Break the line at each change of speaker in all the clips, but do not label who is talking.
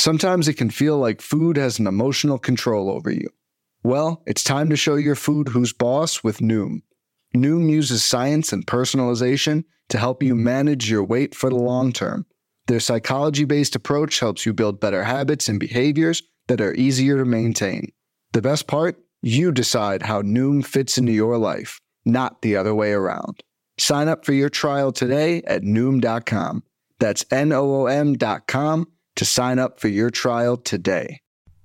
Sometimes it can feel like food has an emotional control over you. Well, it's time to show your food who's boss with Noom. Noom uses science and personalization to help you manage your weight for the long term. Their psychology-based approach helps you build better habits and behaviors that are easier to maintain. The best part? You decide how Noom fits into your life, not the other way around. Sign up for your trial today at Noom.com. That's Noom.com to sign up for your trial today.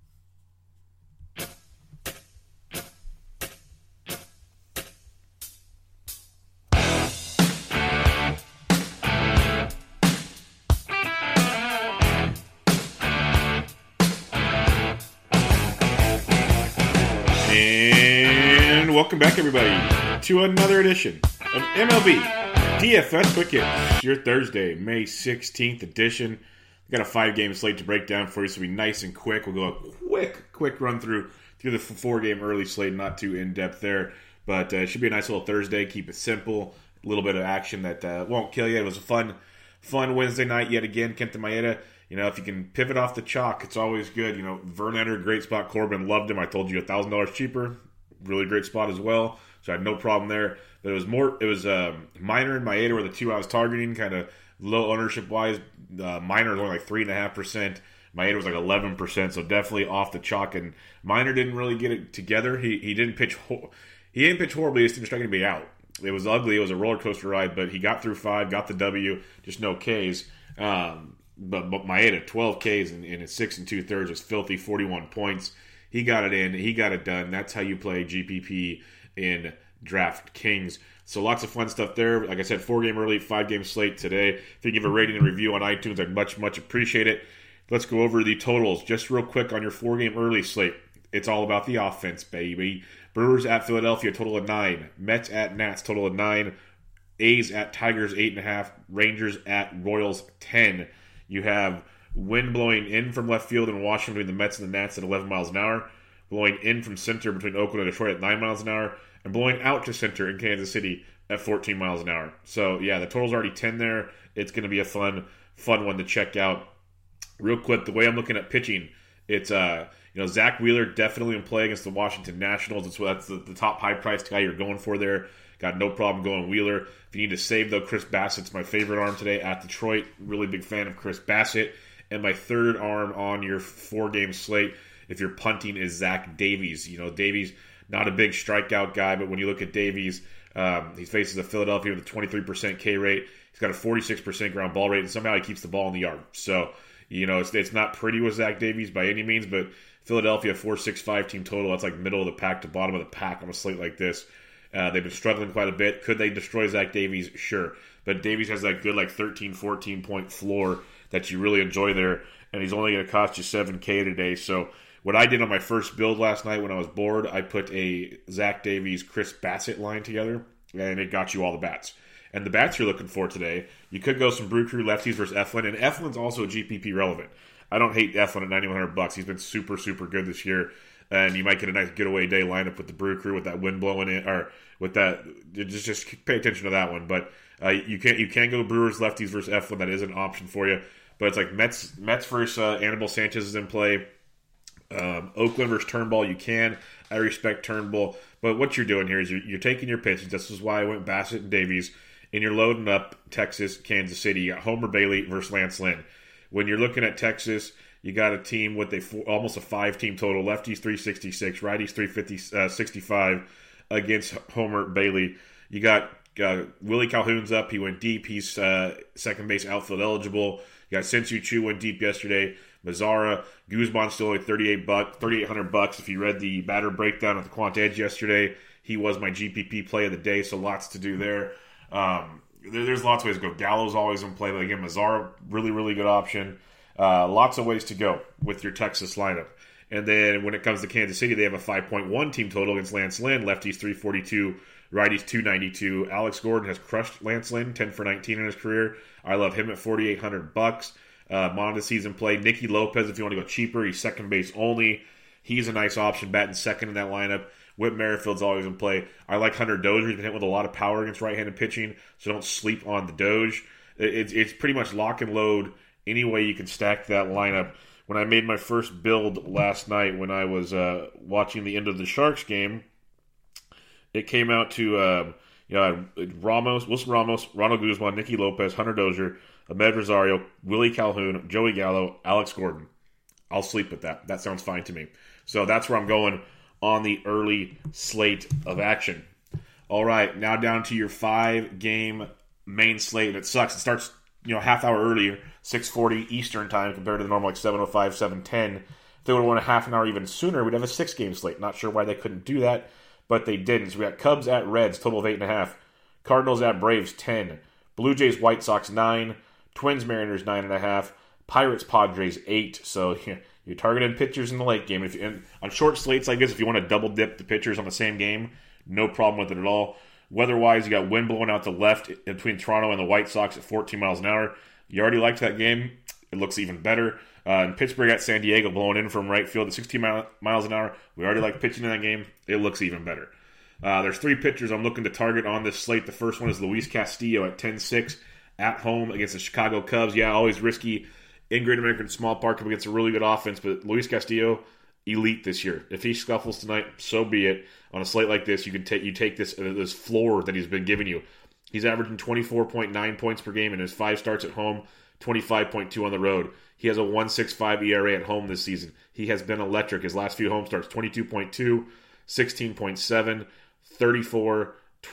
And welcome back, everybody, to another edition of MLB DFS Quick Hits, your Thursday, May 16th edition. We've got a 5-game slate to break down for you, so we'll be nice and quick. We'll go a quick run through the 4-game early slate, not too in-depth there, but it should be a nice little Thursday. Keep it simple, a little bit of action that won't kill you. It was a fun Wednesday night yet again. Kenta Maeda, if you can pivot off the chalk, it's always good. Verlander, great spot. Corbin, loved him. I told you $1,000 cheaper. Really great spot as well. So I had no problem there. But it was Minor and Maeda were the two I was targeting, kind of low ownership wise. Minor was only like 3.5%. Maeda was like 11%. So definitely off the chalk. And Minor didn't really get it together. He didn't pitch. He didn't pitch horribly. He just didn't strike anybody out. It was ugly. It was a roller coaster ride. But he got through 5, got the W, just no Ks. But Maeda, 12 Ks in 6 2/3 was filthy, 41 points. He got it in. He got it done. That's how you play GPP in DraftKings. So lots of fun stuff there. Like I said, 4-game early, 5-game slate today. If you give a rating and review on iTunes, I'd much appreciate it. Let's go over the totals just real quick on your 4-game early slate. It's all about the offense, baby. Brewers at Philadelphia, total of 9. Mets at Nats, total of 9. A's at Tigers, 8.5. Rangers at Royals, 10. You have wind blowing in from left field in Washington between the Mets and the Nats at 11 miles an hour. Blowing in from center between Oakland and Detroit at 9 miles an hour. And blowing out to center in Kansas City at 14 miles an hour. So, yeah, the total's already 10 there. It's going to be a fun one to check out. Real quick, the way I'm looking at pitching, it's Zach Wheeler definitely in play against the Washington Nationals. That's the top high-priced guy you're going for there. Got no problem going Wheeler. If you need to save, though, Chris Bassett's my favorite arm today at Detroit. Really big fan of Chris Bassett. And my third arm on your 4-game slate, if you're punting, is Zach Davies. Davies, not a big strikeout guy, but when you look at Davies, he faces a Philadelphia with a 23% K rate. He's got a 46% ground ball rate, and somehow he keeps the ball in the yard. So, it's not pretty with Zach Davies by any means, but Philadelphia, 4.65 team total. That's like middle of the pack to bottom of the pack on a slate like this. They've been struggling quite a bit. Could they destroy Zach Davies? Sure. But Davies has that good 13, 14-point floor that you really enjoy there, and he's only going to cost you $7K today. So what I did on my first build last night when I was bored, I put a Zach Davies, Chris Bassett line together, and it got you all the bats. And the bats you're looking for today, you could go some Brew Crew lefties versus Eflin, and Eflin's also GPP relevant. I don't hate Eflin at $9,100. He's been super good this year. And you might get a nice getaway day lineup with the Brew Crew with that wind blowing in, or with that. Just pay attention to that one. But you can go Brewers lefties versus Eflin. That is an option for you. But it's like Mets versus Anibal Sanchez is in play. Oakland versus Turnbull. You can. I respect Turnbull. But what you're doing here is you're taking your pitches. This is why I went Bassett and Davies. And you're loading up Texas, Kansas City. You got Homer Bailey versus Lance Lynn. When you're looking at Texas, you got a team with almost a 5-team total. Lefties 366, righties 365 against Homer Bailey. You got Willie Calhoun's up. He went deep. He's second base outfield eligible. You got Sensui Chu went deep yesterday. Mazzara, Guzman still like $3,800. If you read the batter breakdown at the Quant Edge yesterday, he was my GPP play of the day. So lots to do there. There's lots of ways to go. Gallo's always in play. But again, Mazzara, really good option. Lots of ways to go with your Texas lineup. And then when it comes to Kansas City, they have a 5.1 team total against Lance Lynn. Lefties 342, righties 292. Alex Gordon has crushed Lance Lynn, 10 for 19 in his career. I love him at $4,800. Mondesi's in play. Nicky Lopez, if you want to go cheaper, he's second base only. He's a nice option, batting second in that lineup. Whit Merrifield's always in play. I like Hunter Dozier. He's been hit with a lot of power against right-handed pitching, so don't sleep on the Doge. It's pretty much lock and load any way you can stack that lineup when I made my first build last night when I was watching the end of the Sharks game, it came out to Ramos, Wilson Ramos, Ronald Guzman, Nicky Lopez, Hunter Dozier, Ahmed Rosario, Willie Calhoun, Joey Gallo, Alex Gordon. I'll sleep with that. That sounds fine to me. So that's where I'm going on the early slate of action. All right, now down to your 5-game main slate. It sucks. It starts half hour earlier, 6:40 Eastern time compared to the normal 7:05, 7:10. If they would have won a half an hour even sooner, we'd have a 6-game slate. Not sure why they couldn't do that, but they didn't. So we got Cubs at Reds, total of 8.5. Cardinals at Braves, 10. Blue Jays, White Sox, 9. Twins, Mariners, 9.5. Pirates, Padres, 8. So you're targeting pitchers in the late game. On short slates like this, if you want to double dip the pitchers on the same game, no problem with it at all. Weather-wise, you got wind blowing out to left between Toronto and the White Sox at 14 miles an hour. You already liked that game. It looks even better. And Pittsburgh at San Diego blowing in from right field at 16 miles an hour. We already like pitching in that game. It looks even better. There's 3 pitchers I'm looking to target on this slate. The first one is Luis Castillo at 10-6 at home against the Chicago Cubs. Yeah, always risky in Great American Small Park against a really good offense, but Luis Castillo, elite this year. If he scuffles tonight, so be it. On a slate like this, you take this floor that he's been giving you. He's averaging 24.9 points per game in his 5 starts at home, 25.2 on the road. He has a 1.65 ERA at home this season. He has been electric. His last few home starts, 22.2, 16.7, 34,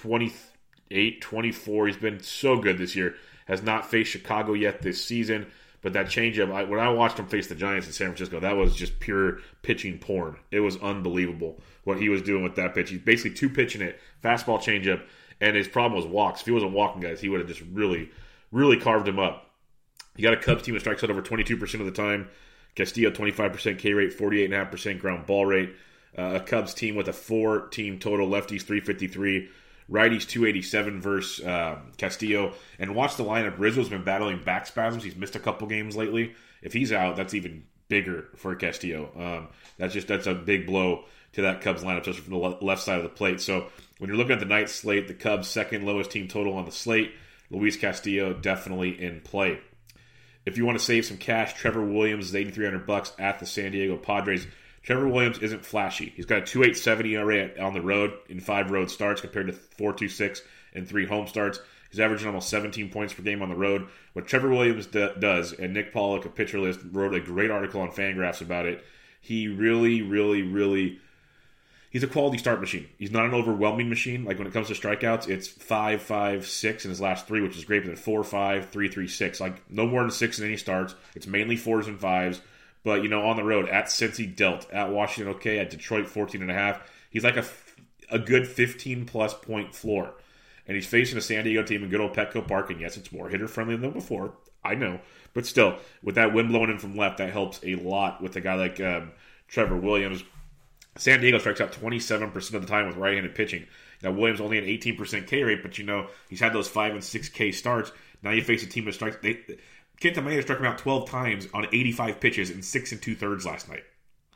28, 24. He's been so good this year. Has not faced Chicago yet this season. But that changeup, when I watched him face the Giants in San Francisco, that was just pure pitching porn. It was unbelievable what he was doing with that pitch. He's basically 2-pitching it, fastball, changeup, and his problem was walks. If he wasn't walking guys, he would have just really, really carved him up. You got a Cubs team that strikes out over 22% of the time. Castillo, 25% K rate, 48.5% ground ball rate. A Cubs team with a 4-team total, lefties 353. Righties 287 versus Castillo. And watch the lineup. Rizzo's been battling back spasms. He's missed a couple games lately. If he's out, that's even bigger for Castillo. That's a big blow to that Cubs lineup, especially from the left side of the plate. So when you're looking at the night slate, the Cubs' second lowest team total on the slate. Luis Castillo definitely in play. If you want to save some cash, Trevor Williams is $8,300 at the San Diego Padres. Trevor Williams isn't flashy. He's got a 2.87 ERA on the road in 5 road starts compared to 4.26 in 3 home starts. He's averaging almost 17 points per game on the road. What Trevor Williams does, and Nick Pollock, a Pitcher List, wrote a great article on Fangraphs about it. He really, really, really, he's a quality start machine. He's not an overwhelming machine. Like when it comes to strikeouts, it's 5, 5, 6 in his last 3, which is great, but then 4, 5, 3, 3, 6. Like no more than 6 in any starts. It's mainly 4s and 5s. But, on the road, at Cincy, dealt. At Washington, okay. At Detroit, 14.5. He's like a good 15-plus point floor. And he's facing a San Diego team in good old Petco Park. And, yes, it's more hitter-friendly than before. I know. But still, with that wind blowing in from left, that helps a lot with a guy like Trevor Williams. San Diego strikes out 27% of the time with right-handed pitching. Now, Williams only an 18% K rate, but, he's had those 5 and 6 K starts. Now you face a team that strikes... Kenta Maeda struck him out 12 times on 85 pitches in 6 2/3 last night.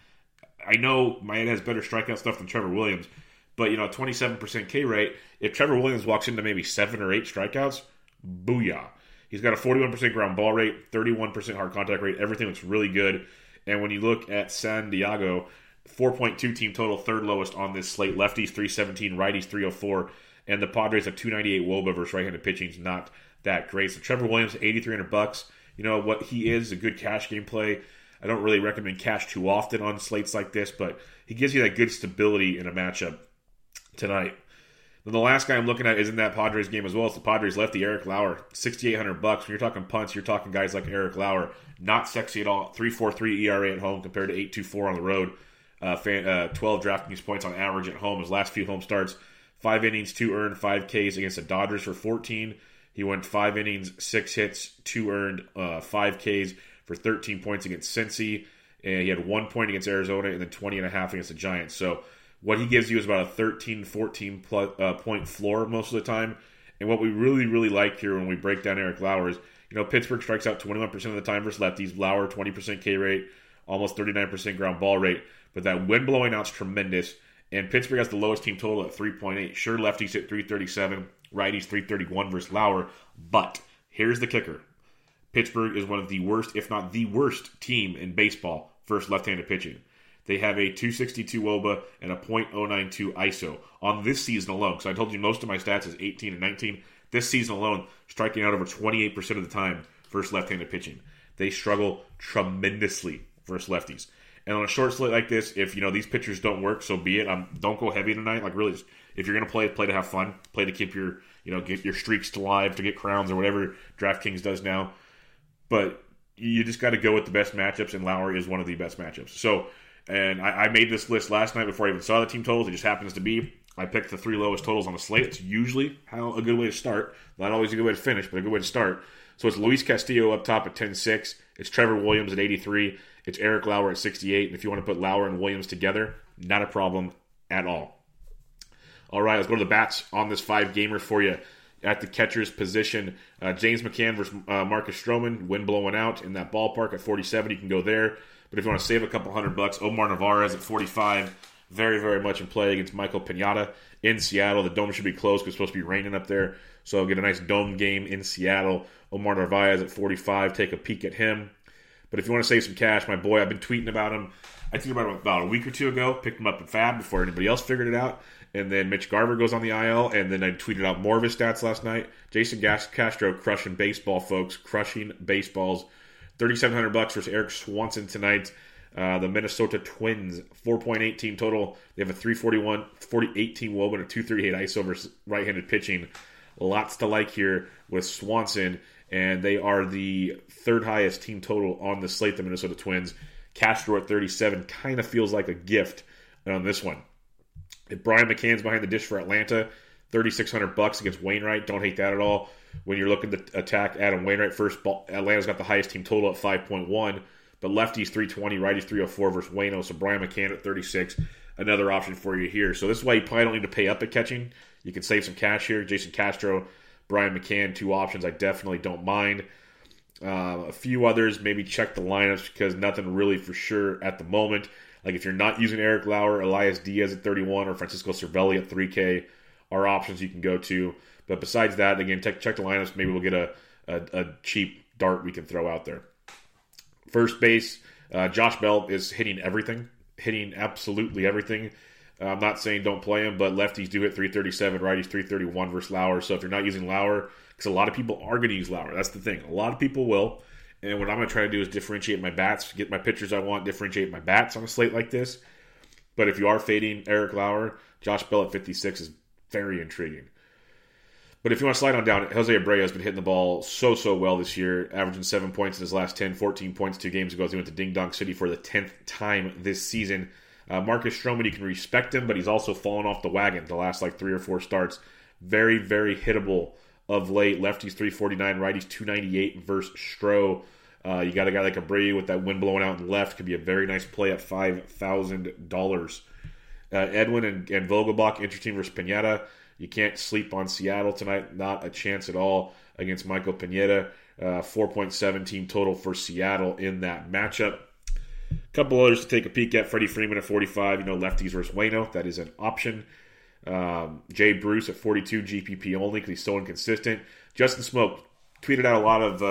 I know Maeda has better strikeout stuff than Trevor Williams, but 27% K rate. If Trevor Williams walks into maybe 7 or 8 strikeouts, booyah. He's got a 41% ground ball rate, 31% hard contact rate. Everything looks really good. And when you look at San Diego, 4.2 team total, 3rd lowest on this slate. Lefties 317, righties 304, and the Padres have 298 WOBA versus right-handed pitching is not that great. So Trevor Williams, $8,300. What he is, a good cash game play. I don't really recommend cash too often on slates like this, but he gives you that good stability in a matchup tonight. Then the last guy I'm looking at is in that Padres game as well. It's the Padres lefty, Eric Lauer, $6,800. When you're talking punts, you're talking guys like Eric Lauer. Not sexy at all. 3.43 ERA at home compared to 8.24 on the road. 12 DraftKings points on average at home. His last few home starts, 5 innings, 2 earned, 5 Ks against the Dodgers for 14. He went 5 innings, 6 hits, 2 earned, 5 Ks for 13 points against Cincy. And he had 1 point against Arizona and then 20.5 against the Giants. So what he gives you is about a 13, 14 point floor most of the time. And what we really, really like here when we break down Eric Lauer is, Pittsburgh strikes out 21% of the time versus lefties. Lauer, 20% K rate, almost 39% ground ball rate. But that wind blowing out's tremendous. And Pittsburgh has the lowest team total at 3.8. Sure, lefties hit 337. Righties 331 versus Lauer, but here's the kicker. Pittsburgh is one of the worst, if not the worst, team in baseball versus left-handed pitching. They have a 262 WOBA and a .092 ISO on this season alone. So I told you most of my stats is 18 and 19. This season alone, striking out over 28% of the time versus left-handed pitching. They struggle tremendously versus lefties. And on a short slate like this, if these pitchers don't work, so be it. Don't go heavy tonight. Like really, if you're going to play to have fun, play to keep your get your streaks alive, to get crowns or whatever DraftKings does now. But you just got to go with the best matchups, and Lowry is one of the best matchups. So, and I made this list last night before I even saw the team totals. It just happens to be I picked the 3 lowest totals on the slate. It's usually a good way to start. Not always a good way to finish, but a good way to start. So it's Luis Castillo up top at 10-6. It's Trevor Williams at 83. It's Eric Lauer at 68. And if you want to put Lauer and Williams together, not a problem at all. All right, let's go to the bats on this 5-gamer for you. At the catcher's position, James McCann versus Marcus Stroman. Wind blowing out in that ballpark at 47. You can go there. But if you want to save a couple $100, Omar Narvaez at 45. Very, very much in play against Michael Pineda in Seattle. The dome should be closed because it's supposed to be raining up there. So get a nice dome game in Seattle. Omar Narvaez at 45. Take a peek at him. But if you want to save some cash, my boy, I've been tweeting about him. I tweeted about him about a week or two ago. Picked him up in Fab before anybody else figured it out. And then Mitch Garver goes on the IL. And then I tweeted out more of his stats last night. Jason Castro crushing baseball, folks. Crushing baseballs. $3,700 versus Eric Swanson tonight. The Minnesota Twins, 4.8 team total. They have a 341, 48 team WOBA and a 238 ISO versus right-handed pitching. Lots to like here with Swanson, and they are the 3rd highest team total on the slate, the Minnesota Twins. Castro at 37 kind of feels like a gift on this one. If Brian McCann's behind the dish for Atlanta, $3,600 against Wainwright. Don't hate that at all. When you're looking to attack Adam Wainwright, first ball, Atlanta's got the highest team total at 5.1. But lefties 320, righties 304 versus Waino. So Brian McCann at 36, another option for you here. So this is why you probably don't need to pay up at catching. You can save some cash here. Jason Castro, Brian McCann, 2 options I definitely don't mind. A few others, maybe check the lineups because nothing really for sure at the moment. Like if you're not using Eric Lauer, Elias Diaz at 31 or Francisco Cervelli at 3K are options you can go to. But besides that, again, check the lineups. Maybe we'll get a cheap dart we can throw out there. First base, Josh Bell is hitting everything, hitting absolutely everything. I'm not saying don't play him, but lefties do hit 337, righties 331 versus Lauer. So if you're not using Lauer, because a lot of people are going to use Lauer. That's the thing. A lot of people will. And what I'm going to try to do is differentiate my bats, get my pitchers I want, differentiate my bats on a slate like this. But if you are fading Eric Lauer, Josh Bell at 56 is very intriguing. But if you want to slide on down, Jose Abreu has been hitting the ball so well this year, averaging 7 points in his last 10, 14 points 2 games ago. He went to Ding Dong City for the 10th time this season. Marcus Stroman, you can respect him, but he's also fallen off the wagon the last 3 or 4 starts. Very, very hittable of late. Lefties 349, righties 298 versus Stroh. You got a guy like Abreu with that wind blowing out in left. Could be a very nice play at $5,000. Edwin and Vogelbach, interesting versus Pineda. You can't sleep on Seattle tonight. Not a chance at all against Michael Pineda. 4.7 team total for Seattle in that matchup. A couple others to take a peek at. Freddie Freeman at 45. Lefties versus Waino. That is an option. Jay Bruce at 42. GPP only because he's so inconsistent. Justin Smoke tweeted out a lot of,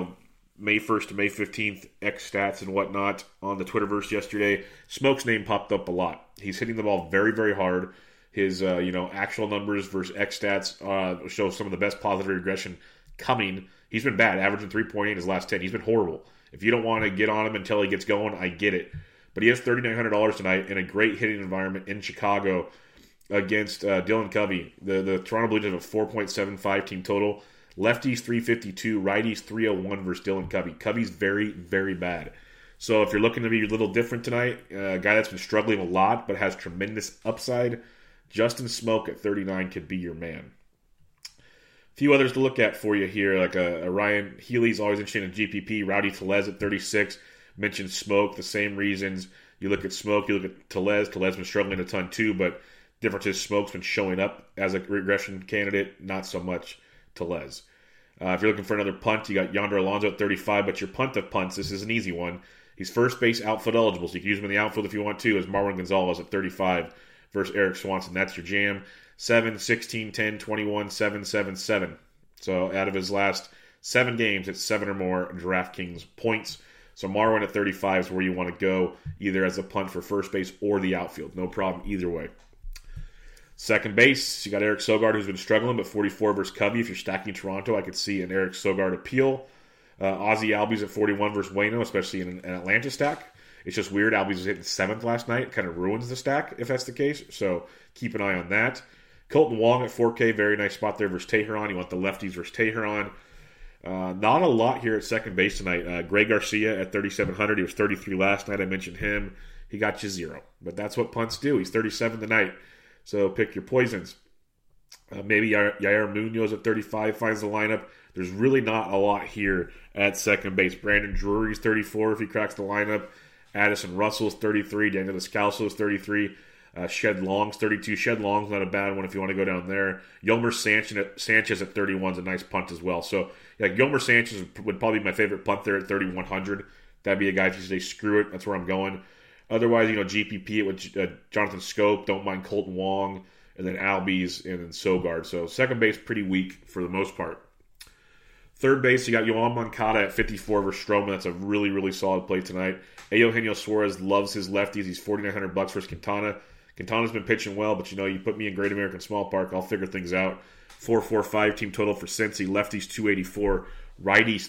May 1st to May 15th X stats and whatnot on the Twitterverse yesterday. Smoke's name popped up a lot. He's hitting the ball very, very hard. His, actual numbers versus X stats show some of the best positive regression coming. He's been bad, averaging 3.8 in his last 10. He's been horrible. If you don't want to get on him until he gets going, I get it. But he has $3,900 tonight in a great hitting environment in Chicago against Dylan Covey. The Toronto Blue Jays have a 4.75 team total. Lefties 352, righties 301 versus Dylan Covey. Covey's very, very bad. So if you're looking to be a little different tonight, a guy that's been struggling a lot but has tremendous upside, Justin Smoke at 39 could be your man. A few others to look at for you here, like a Ryan Healy's always interesting in GPP. Rowdy Tellez at 36. Mentioned Smoke, the same reasons. You look at Smoke, you look at Tellez. Tellez been struggling a ton too, but difference is Smoke's been showing up as a regression candidate, not so much Tellez. If you're looking for another punt, you got Yonder Alonso at 35, but your punt of punts, this is an easy one. He's first base outfield eligible, so you can use him in the outfield if you want to, as Marwin Gonzalez at 35 versus Eric Swanson. That's your jam. 7, 16, 10, 21, 7, 7, 7. So out of his last 7 games at 7 or more DraftKings points. So Marwin at 35 is where you want to go, either as a punt for first base or the outfield. No problem either way. Second base, you got Eric Sogard, who's been struggling, but 44 versus Covey. If you're stacking Toronto, I could see an Eric Sogard appeal. Ozzie Albies at 41 versus Waino, especially in an Atlanta stack. It's just weird. Albies was hitting 7th last night. Kind of ruins the stack if that's the case. So keep an eye on that. Colton Wong at 4K, very nice spot there versus Teheran. You want the lefties versus Teheran. Not a lot here at second base tonight. Greg Garcia at 3,700. He was 33 last night. I mentioned him. He got you 0. But that's what punts do. He's 37 tonight. So pick your poisons. Maybe Yair Munoz at 35 finds the lineup. There's really not a lot here at second base. Brandon Drury's 34 if he cracks the lineup. Addison Russell's 33. Daniel Descalso's 33. Shed Long's 32. Shed Long's not a bad one if you want to go down there. Yolmer Sanchez at 31 is a nice punt as well. So, yeah, Yolmer Sanchez would probably be my favorite punt there at 3,100. That'd be a guy if you say, screw it, that's where I'm going. Otherwise, GPP with Jonathan Scope, don't mind Colton Wong, and then Albies, and then Sogard. So second base, pretty weak for the most part. Third base, you got Yoan Moncada at 54 versus Stroman. That's a really, really solid play tonight. Eugenio Suarez loves his lefties. He's $4,900 versus Quintana. Quintana's been pitching well, but you put me in Great American Small Park, I'll figure things out. 445 team total for Cincy. Lefties 284. Righties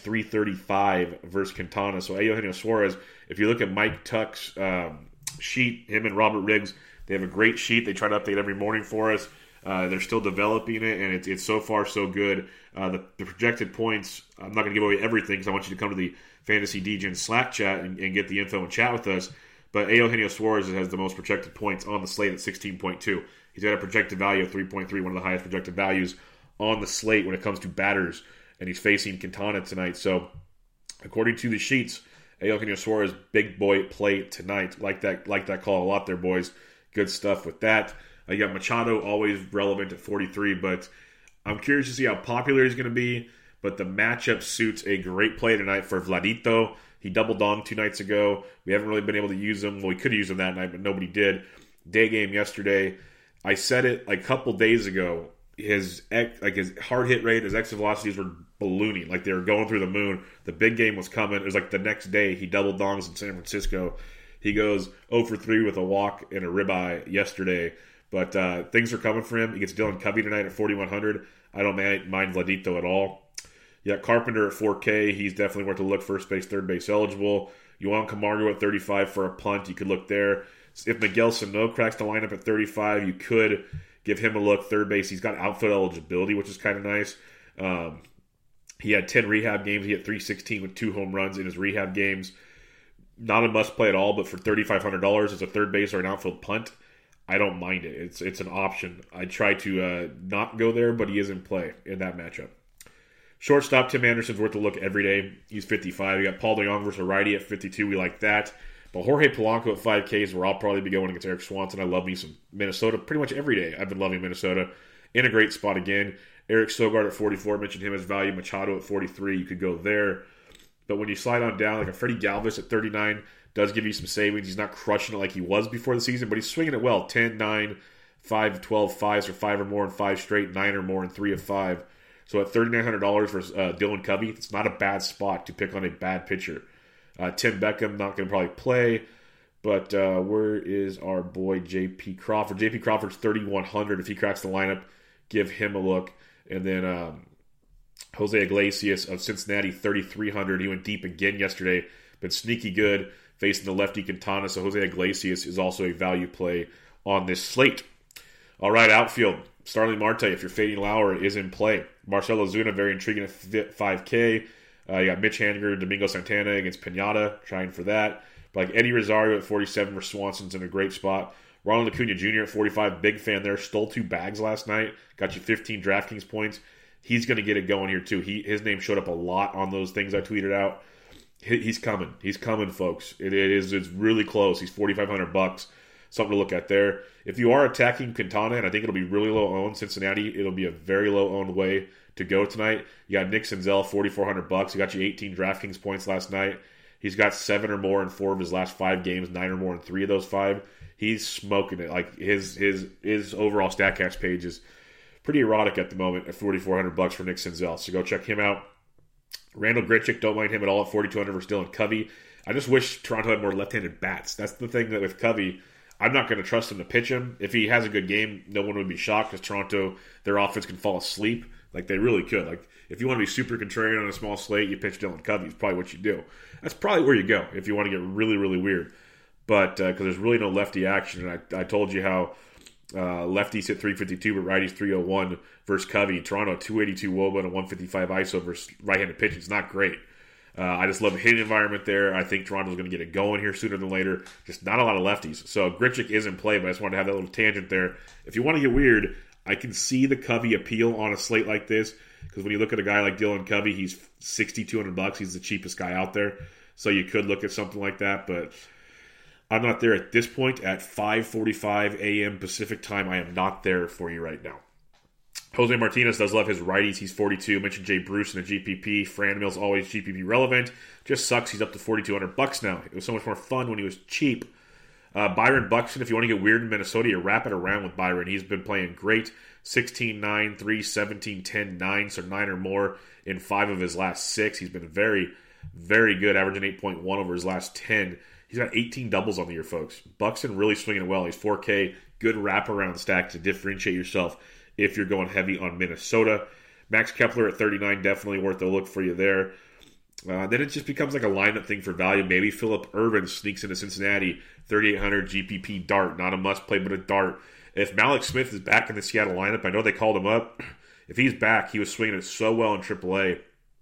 335 versus Quintana. So Eugenio Suarez, if you look at Mike Tuck's sheet, him and Robert Riggs, they have a great sheet. They try to update every morning for us. They're still developing it, and it's so far so good. The projected points, I'm not going to give away everything because I want you to come to the Fantasy DGen Slack chat and get the info and chat with us. But Eugenio Suarez has the most projected points on the slate at 16.2. He's got a projected value of 3.3, one of the highest projected values on the slate when it comes to batters. And he's facing Quintana tonight. So, according to the sheets, Eugenio Suarez, big boy play tonight. Like that call a lot there, boys. Good stuff with that. You got Machado, always relevant at 43, but I'm curious to see how popular he's going to be. But the matchup suits a great play tonight for Vladito. He doubled on 2 nights ago. We haven't really been able to use him. Well, we could use him that night, but nobody did. Day game yesterday. I said it a couple days ago. His hard hit rate, his exit velocities were ballooning, like they were going through the moon. The big game was coming. It was like the next day he double dongs in San Francisco. He goes 0 for 3 with a walk and a ribeye yesterday. But things are coming for him. He gets Dylan Covey tonight at 4,100. I don't mind Vladito at all. You got Carpenter at 4K. He's definitely worth a look. First base, third base eligible. Yohan Camargo at 35 for a punt. You could look there. If Miguel Sano cracks the lineup at 35, you could give him a look. Third base, he's got outfield eligibility, which is kind of nice. He had 10 rehab games. He had 316 with 2 home runs in his rehab games. Not a must play at all, but for $3,500 as a third base or an outfield punt, I don't mind it. It's an option. I try to not go there, but he is in play in that matchup. Shortstop, Tim Anderson's worth a look every day. He's 55. You got Paul DeJong versus a righty at 52. We like that. But Jorge Polanco at 5K is where I'll probably be going against Eric Swanson. I love me some Minnesota pretty much every day. I've been loving Minnesota. In a great spot again. Eric Sogard at 44. Mentioned him as value. Machado at 43. You could go there. But when you slide on down, like a Freddie Galvis at 39 does give you some savings. He's not crushing it like he was before the season, but he's swinging it well. 10, 9, 5, 12, 5s or 5 or more in 5 straight, 9 or more in 3 of 5. So at $3,900 versus Dylan Covey, it's not a bad spot to pick on a bad pitcher. Tim Beckham, not going to probably play. But where is our boy J.P. Crawford? J.P. Crawford's 3,100. If he cracks the lineup, give him a look. And then Jose Iglesias of Cincinnati, 3,300. He went deep again yesterday. Been sneaky good facing the lefty Quintana. So Jose Iglesias is also a value play on this slate. All right, outfield. Starling Marte, if you're fading Lauer, is in play. Marcell Ozuna, very intriguing at 5K. You got Mitch Haniger, Domingo Santana against Pinata, trying for that. But like Eddie Rosario at 47 for Swanson's in a great spot. Ronald Acuna Jr. at 45, big fan there. Stole 2 bags last night. Got you 15 DraftKings points. He's going to get it going here too. His name showed up a lot on those things I tweeted out. He's coming. He's coming, folks. It's really close. He's $4,500. Something to look at there. If you are attacking Quintana, and I think it'll be really low owned, Cincinnati, it'll be a very low owned way to go tonight. You got Nick Senzel, $4,400. He got you 18 DraftKings points last night. He's got 7 or more in 4 of his last 5 games, 9 or more in 3 of those 5. He's smoking it. Like his overall StatCast page is pretty erotic at the moment at $4,400 for Nick Senzel. So go check him out. Randall Grichuk, don't mind him at all at 4,200 versus Dylan Covey. I just wish Toronto had more left-handed bats. That's the thing that with Covey, I'm not going to trust him to pitch him. If he has a good game, no one would be shocked because Toronto, their offense can fall asleep. Like, they really could. Like, if you want to be super contrarian on a small slate, you pitch Dylan Covey. It's probably what you do. That's probably where you go if you want to get really, really weird. But because there's really no lefty action. And I told you how lefties hit 352, but righties 301 versus Covey. Toronto, 282 WOBA and a 155 ISO versus right-handed pitching. It's not great. I just love the hitting environment there. I think Toronto's going to get it going here sooner than later. Just not a lot of lefties. So Grichuk is in play, but I just wanted to have that little tangent there. If you want to get weird, I can see the Covey appeal on a slate like this because when you look at a guy like Dylan Covey, he's $6,200. He's the cheapest guy out there. So you could look at something like that, but I'm not there at this point. At 5:45 a.m. Pacific time, I am not there for you right now. Jose Martinez does love his righties. He's 42. I mentioned Jay Bruce in a GPP. Franmil's always GPP relevant. Just sucks he's up to $4,200 now. It was so much more fun when he was cheap. Byron Buxton, if you want to get weird in Minnesota, you wrap it around with Byron. He's been playing great. 16-9, 3, 17, 10, 9, so 9 or more in 5 of his last 6. He's been very, very good, averaging 8.1 over his last 10. He's got 18 doubles on the year, folks. Buxton really swinging it well. He's 4K, good wraparound stack to differentiate yourself if you're going heavy on Minnesota. Max Kepler at 39, definitely worth a look for you there. Then it just becomes like a lineup thing for value. Maybe Phillip Ervin sneaks into Cincinnati, 3,800 GPP dart. Not a must-play, but a dart. If Malik Smith is back in the Seattle lineup, I know they called him up. If he's back, he was swinging it so well in AAA.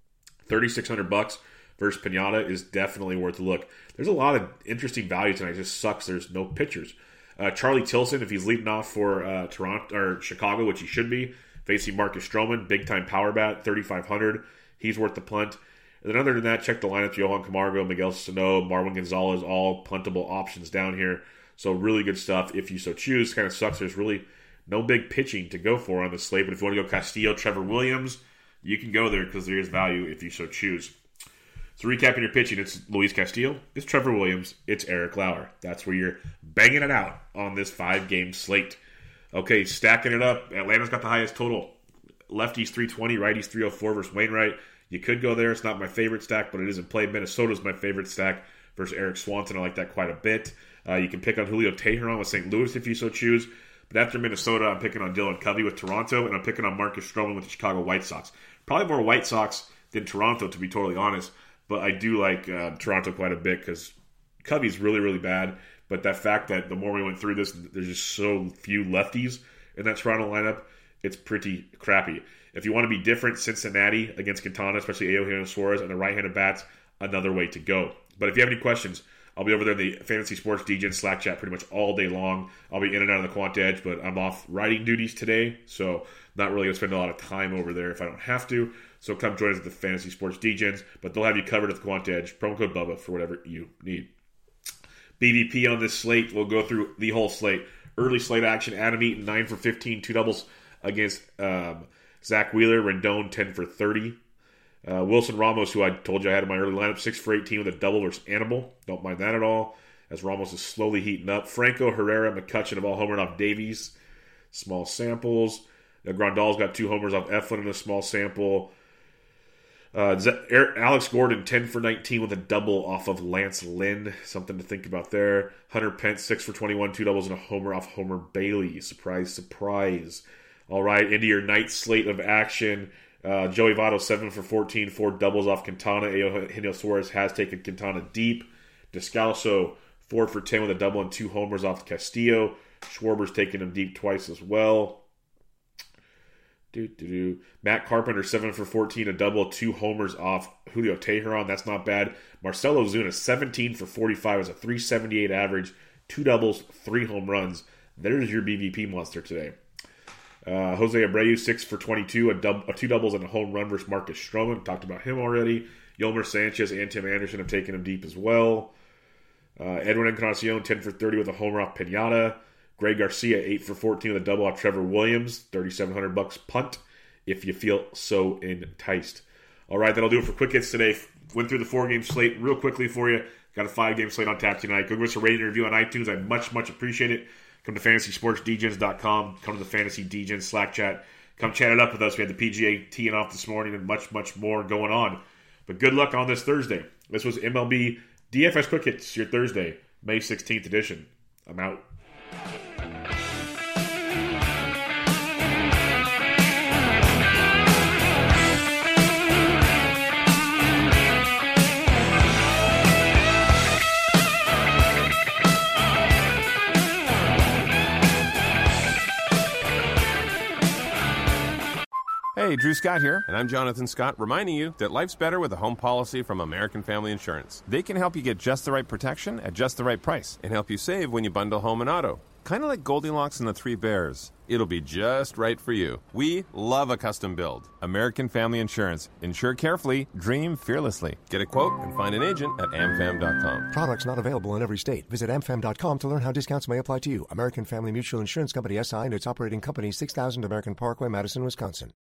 $3,600 versus Pinata is definitely worth a look. There's a lot of interesting value tonight. It just sucks there's no pitchers. Charlie Tilson, if he's leading off for Toronto or Chicago, which he should be, facing Marcus Stroman, big-time power bat, 3,500. He's worth the punt. And then other than that, check the lineups. Johan Camargo, Miguel Sano, Marwin Gonzalez, all puntable options down here. So really good stuff if you so choose. Kind of sucks. There's really no big pitching to go for on the slate. But if you want to go Castillo, Trevor Williams, you can go there because there is value if you so choose. So recapping your pitching, it's Luis Castillo, it's Trevor Williams, it's Eric Lauer. That's where you're banging it out on this 5-game slate. Okay, stacking it up. Atlanta's got the highest total. Lefties 320, righties 304 versus Wainwright. You could go there. It's not my favorite stack, but it is in play. Minnesota's my favorite stack versus Eric Swanson. I like that quite a bit. You can pick on Julio Teheran with St. Louis if you so choose. But after Minnesota, I'm picking on Dylan Covey with Toronto, and I'm picking on Marcus Stroman with the Chicago White Sox. Probably more White Sox than Toronto, to be totally honest. But I do like Toronto quite a bit because Covey's really, really bad. But that fact that the more we went through this, there's just so few lefties in that Toronto lineup, it's pretty crappy. If you want to be different, Cincinnati against Quintana, especially Eugenio Suarez and the right-handed bats, another way to go. But if you have any questions, I'll be over there in the Fantasy Sports DGen Slack chat pretty much all day long. I'll be in and out of the Quant Edge, but I'm off writing duties today, so not really going to spend a lot of time over there if I don't have to. So come join us at the Fantasy Sports DGens, but they'll have you covered at the Quant Edge. Promo code Bubba for whatever you need. BVP on this slate, we'll go through the whole slate. Early slate action, Adam Eaton, 9 for 15, 2 doubles against Zach Wheeler. Rendon, 10 for 30. Wilson Ramos, who I told you I had in my early lineup, 6 for 18 with a double versus Animal. Don't mind that at all, as Ramos is slowly heating up. Franco, Herrera, McCutchen have all homered off Davies. Small samples. Grandal's got 2 homers off Eflin in a small sample. Alex Gordon, 10 for 19 with a double off of Lance Lynn. Something to think about there. Hunter Pence, 6 for 21, 2 doubles and a homer off Homer Bailey. Surprise, surprise. All right, into your night slate of action. Joey Votto, 7 for 14, 4 doubles off Quintana. Eugenio Suarez has taken Quintana deep. Descalso, 4 for 10 with a double and 2 homers off Castillo. Schwarber's taking him deep twice as well. Matt Carpenter, 7 for 14, a double, 2 homers off Julio Teheran. That's not bad. Marcelo Zuna, 17 for 45, is a 378 average, 2 doubles, 3 home runs. There's your BVP monster today. Jose Abreu, 6 for 22, 2 doubles and a home run versus Marcus Stroman. Talked about him already. Yolmer Sanchez and Tim Anderson have taken him deep as well. Edwin Encarnacion, 10 for 30 with a homer off Pinata. Greg Garcia, 8 for 14 with a double off Trevor Williams. $3,700 punt if you feel so enticed. All right, that'll do it for Quick Hits today. Went through the 4-game slate real quickly for you. Got a 5-game slate on tap tonight. Go give us a rating and review on iTunes. I much appreciate it. Come to FantasySportsDgens.com. Come to the Fantasy DGen Slack chat. Come chat it up with us. We had the PGA teeing off this morning and much more going on. But good luck on this Thursday. This was MLB DFS Quick Hits, your Thursday, May 16th edition. I'm out.
Hey, Drew Scott here, and I'm Jonathan Scott, reminding you that life's better with a home policy from American Family Insurance. They can help you get just the right protection at just the right price and help you save when you bundle home and auto. Kind of like Goldilocks and the Three Bears. It'll be just right for you. We love a custom build. American Family Insurance. Insure carefully, dream fearlessly. Get a quote and find an agent at amfam.com.
Products not available in every state. Visit amfam.com to learn how discounts may apply to you. American Family Mutual Insurance Company, SI, and its operating company, 6000 American Parkway, Madison, Wisconsin.